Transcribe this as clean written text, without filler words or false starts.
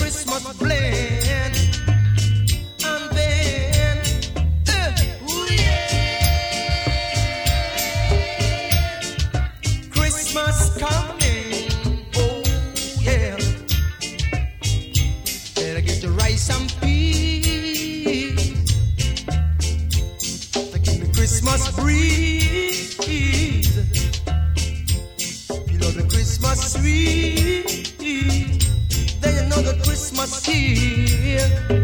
Christmas blend. And then, ooh yeah, Christmas coming. Oh yeah, better get the rice and peas. Give me Christmas breeze. You know the Christmas sweet. Then you know the Christmas here.